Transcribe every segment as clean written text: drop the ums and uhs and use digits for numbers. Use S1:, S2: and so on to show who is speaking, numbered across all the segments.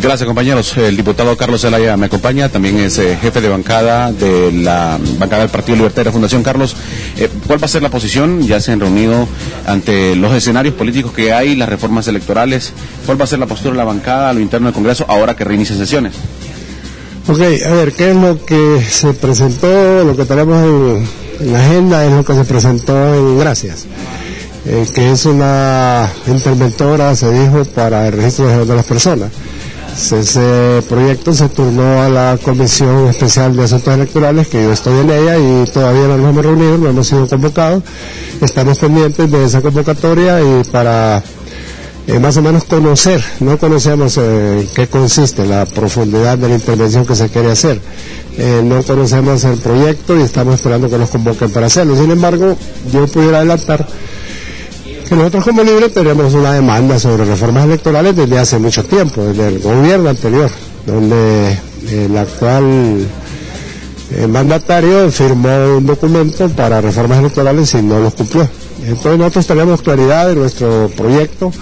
S1: Gracias, compañeros. El diputado Carlos Zelaya me acompaña, también es jefe de bancada de la bancada del Partido Libertad y la Fundación. Carlos, ¿cuál va a ser la posición? Ya se han reunido ante los escenarios políticos que hay, las reformas electorales. ¿Cuál va a ser la postura de la bancada a lo interno del Congreso ahora que reinicia sesiones?
S2: Ok, a ver, ¿qué es lo que se presentó? Lo que tenemos en la agenda es lo que se presentó en Gracias, que es una interventora, se dijo, para el registro de las personas. Ese proyecto se turnó a la Comisión Especial de Asuntos Electorales, que yo estoy en ella y todavía no nos hemos reunido, no hemos sido convocados. Estamos pendientes de esa convocatoria y para más o menos conocer, no conocemos qué consiste la profundidad de la intervención que se quiere hacer. No conocemos el proyecto y estamos esperando que nos convoquen para hacerlo. Sin embargo, yo pudiera adelantar que nosotros como Libre tenemos una demanda sobre reformas electorales desde hace mucho tiempo, desde el gobierno anterior, donde el actual mandatario firmó un documento para reformas electorales y no los cumplió. Entonces nosotros tenemos claridad de nuestro proyecto.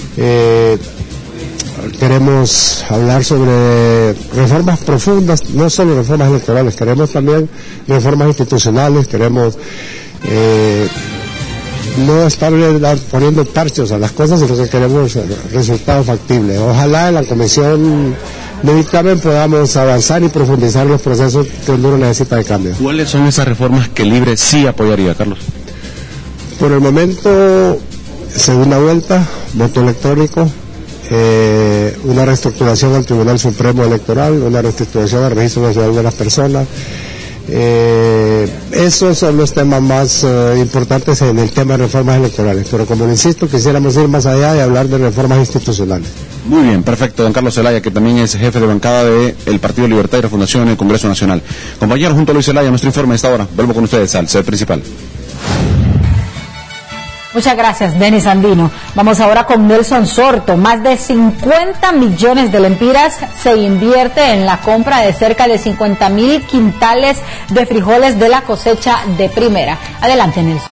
S2: Queremos hablar sobre reformas profundas, no solo reformas electorales, queremos también reformas institucionales, queremos no estar poniendo parchos a las cosas, sino que queremos resultados factibles. Ojalá en la comisión de dictamen podamos avanzar y profundizar los procesos que Honduras necesita de cambio.
S1: ¿Cuáles son esas reformas que Libre sí apoyaría, Carlos?
S2: Por el momento, segunda vuelta, voto electrónico, una reestructuración al Tribunal Supremo Electoral, una reestructuración al Registro Nacional de las Personas. Esos son los temas más importantes en el tema de reformas electorales, pero como insisto, quisiéramos ir más allá y hablar de reformas institucionales.
S1: Muy bien, perfecto. Don Carlos Zelaya, que también es jefe de bancada del Partido Libertad y la Fundación en el Congreso Nacional. Compañeros, junto a Luis Zelaya, nuestro informe de esta hora. Vuelvo con ustedes al set principal.
S3: Muchas gracias, Denis Andino. Vamos ahora con Nelson Sorto. Más de 50 millones de lempiras se invierte en la compra de cerca de 50,000 quintales de frijoles de la cosecha de primera. Adelante, Nelson.